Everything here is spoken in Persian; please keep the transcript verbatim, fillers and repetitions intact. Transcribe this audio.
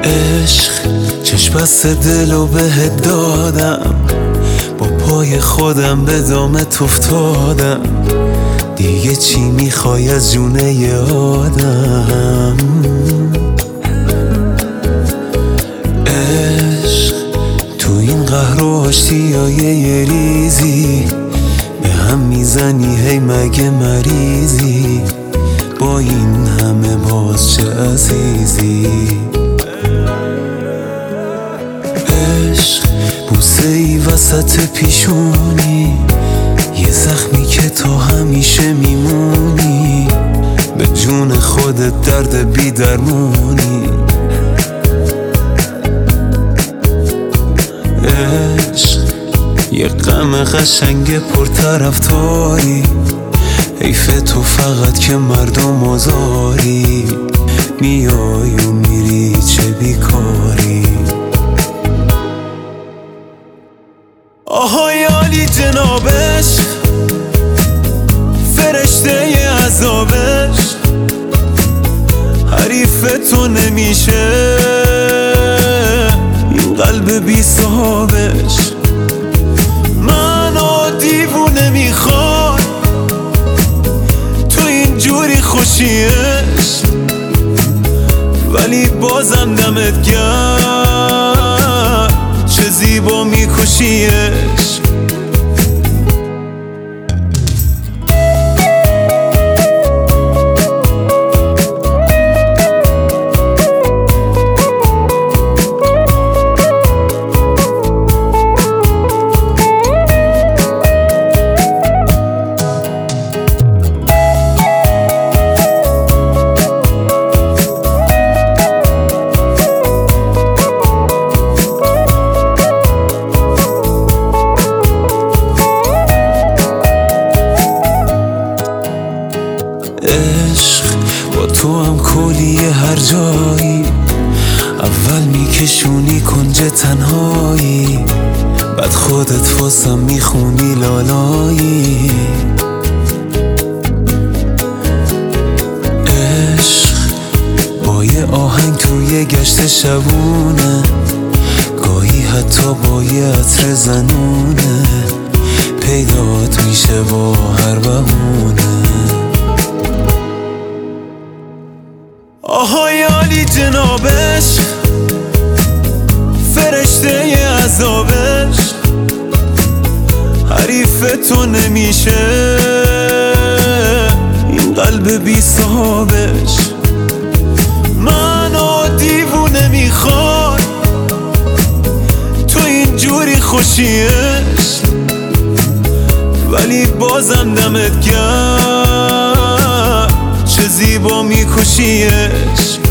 عشق چشم بست دلو بهت دادم، با پای خودم به دامت افتادم. دیگه چی میخوای از جونه ی آدم؟ عشق تو این قهر و آشتیای یه ریزی به هم میزنی، هی مگه مریضی؟ با این همه باز چه عزیزی؟ عشق بوسه ای وسط پیشونی، یه زخمی که تو همیشه میمونی، به جون خودت درد بی درمونی. عشق یه غم قشنگ پرطرفداری، حیف تو فقط که مردم آزاری، میای و میری چه بیکاری. آهای عالی جنابش، فرشته ی عذابش، حریف تو نمیشه این قلب بی صاحبش. منو دیوونه میخواد تو اینجوری خوشیش، ولی بازم دمت گرم چه زیبا میکشیش. عشق با تو هم کلیه هر جایی، اول میکشونی کنج تنهایی، بعد خودت واسم میخونی لالایی. عشق با یه آهنگ توی گشت شبونه، گاهی حتی با یه عطر زنونه، پیدات میشه با هر بهونه. آهای عالی جنابش، فرشته ی عذابش، حریف تو نمیشه این قلب بی صاحبش. منو دیوونه میخواد تو اینجوری خوشیش، ولی بازم دمت گرم چه زیبا میکشیش.